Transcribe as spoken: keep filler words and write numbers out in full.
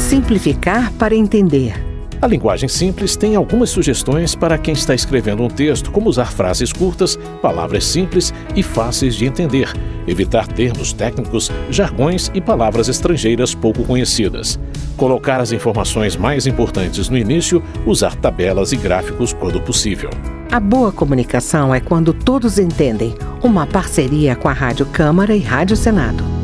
Simplificar para entender. A linguagem simples tem algumas sugestões para quem está escrevendo um texto, como usar frases curtas, palavras simples e fáceis de entender, evitar termos técnicos, jargões e palavras estrangeiras pouco conhecidas. Colocar as informações mais importantes no início, usar tabelas e gráficos quando possível. A boa comunicação é quando todos entendem. Uma parceria com a Rádio Câmara e Rádio Senado.